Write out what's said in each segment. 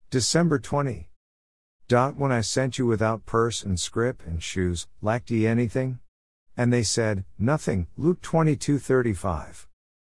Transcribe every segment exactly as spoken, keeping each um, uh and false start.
December twentieth. When I sent you without purse and scrip and shoes, lacked ye anything? And they said, Nothing. Luke twenty-two thirty-five.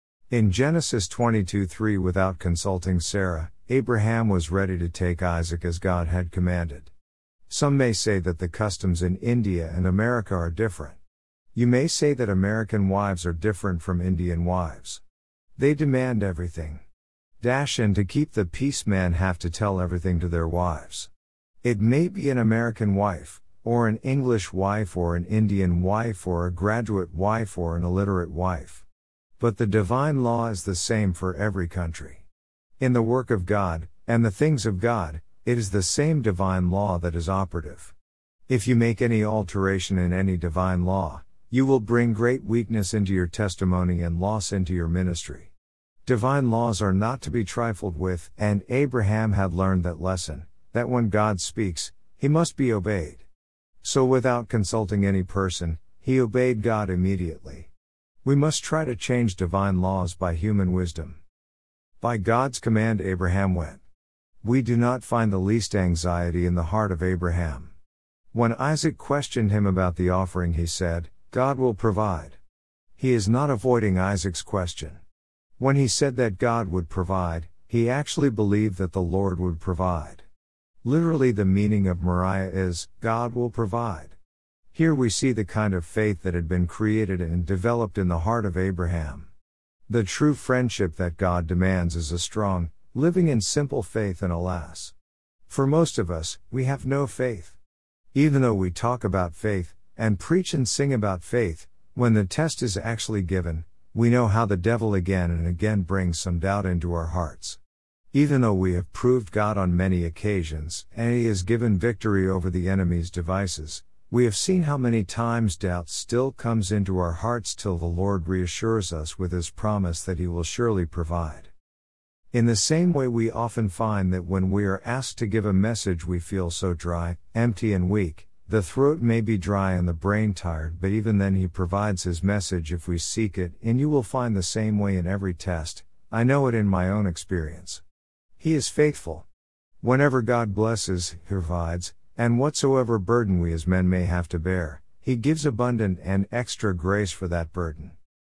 In Genesis twenty-two three, without consulting Sarah, Abraham was ready to take Isaac as God had commanded. Some may say that the customs in India and America are different. You may say that American wives are different from Indian wives. They demand everything. Dash and to keep the peace, men have to tell everything to their wives. It may be an American wife, or an English wife, or an Indian wife, or a graduate wife, or an illiterate wife. But the divine law is the same for every country. In the work of God, and the things of God, it is the same divine law that is operative. If you make any alteration in any divine law, you will bring great weakness into your testimony and loss into your ministry. Divine laws are not to be trifled with, and Abraham had learned that lesson, that when God speaks, he must be obeyed. So without consulting any person, he obeyed God immediately. We must try to change divine laws by human wisdom. By God's command Abraham went. We do not find the least anxiety in the heart of Abraham. When Isaac questioned him about the offering, he said, God will provide. He is not avoiding Isaac's question. When he said that God would provide, he actually believed that the Lord would provide. Literally, the meaning of Moriah is, God will provide. Here we see the kind of faith that had been created and developed in the heart of Abraham. The true friendship that God demands is a strong, living in simple faith, and alas, for most of us, we have no faith. Even though we talk about faith, and preach and sing about faith, when the test is actually given, we know how the devil again and again brings some doubt into our hearts. Even though we have proved God on many occasions, and he has given victory over the enemy's devices, we have seen how many times doubt still comes into our hearts till the Lord reassures us with his promise that he will surely provide. In the same way, we often find that when we are asked to give a message, we feel so dry, empty and weak. The throat may be dry and the brain tired, but even then he provides his message if we seek it, and you will find the same way in every test. I know it in my own experience. He is faithful. Whenever God blesses, he provides, and whatsoever burden we as men may have to bear, he gives abundant and extra grace for that burden.